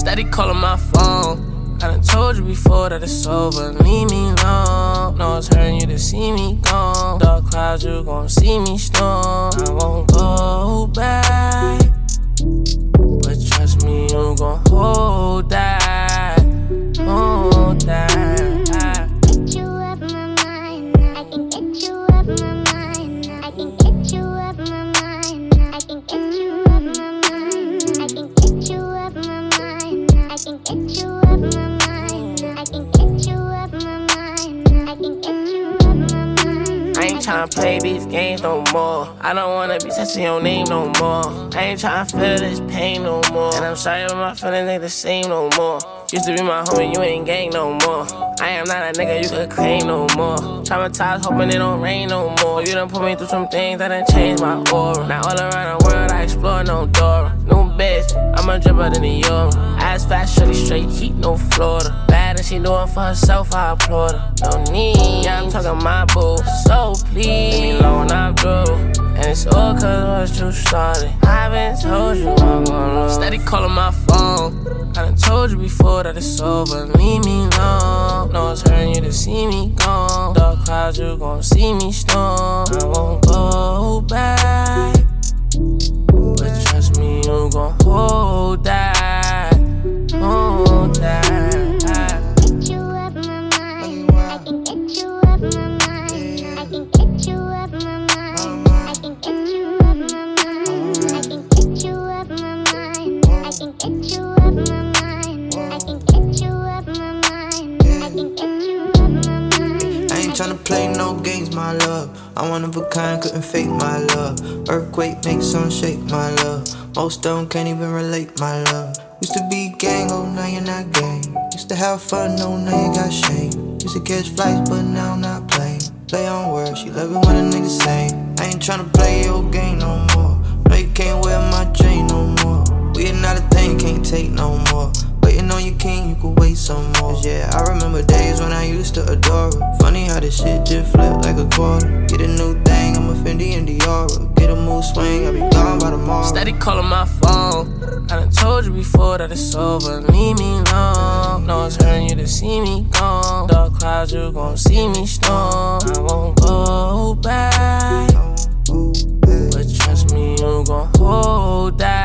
Steady calling my phone. I done told you before that it's over. Leave me alone. No, it's hurting you to see me gone. Dark clouds, you gon' see me storm. I won't go back, but trust me, you gon' hold that. Hold that. Get you up my mind. I can get you up my mind. I can get you up my mind. I can get you up my mind. I can get you up my mind. I can get you up my mind. I can get you up my mind. I can get you up my mind. I ain't tryna play these games no more. I don't wanna be touching your name no more. I ain't tryna feel this pain no more. And I'm sorry but my feelings ain't the same no more. Used to be my homie, you ain't gang no more. I am not a nigga you could claim no more. Traumatized, hoping it don't rain no more. You done put me through some things that done changed my aura. Now all around the world I explore no Dora. New bitch, I'm a dripper than the Euro. Ass fast, shorty straight heat, no Florida. Bad and she doing for herself, I applaud her. No need, yeah, I'm talking my boo. So please, leave me alone, I'm through. And it's all cause what you started. I been told you I'm gonna lose. Steady calling my phone. I done told you before that it's over. Leave me alone. No, it's hurting you to see me gone. Dark clouds, you gon' see me storm. I won't go back, but trust me, you gon' hold that. Hold that. Get you up my mind. I can get you up my mind. I can get you up my mind. I can get you up my mind. I can get you up my mind. I can get you up my mind. I can get you up my mind. I can get you up my mind. I ain't tryna play no games, my love. I'm one of a kind, couldn't fake my love. Earthquake makes some shake, my love. Most of them can't even relate, my love. Used to be gang, oh now you're not gang. Used to have fun, oh now you got shame. Used to catch flights, but now I'm not playing. Play on words, she love it when a nigga sing. I ain't tryna play your game no more. No, you can't wear my chain no more. We ain't not a thing, can't take no more. Waiting on your king, you could wait some more. 'Cause yeah, I remember days when I used to adore her. Funny how this shit just flipped like a quarter. Get a new thing, I'm a Fendi and Diora. Get a mood swing, I'll be gone by tomorrow. Steady calling my phone. I done told you before that it's over. Leave me alone. No, it's hurting you to see me gone. Dark clouds, you gon' see me storm. I won't go back, but trust me, you gon' hold that.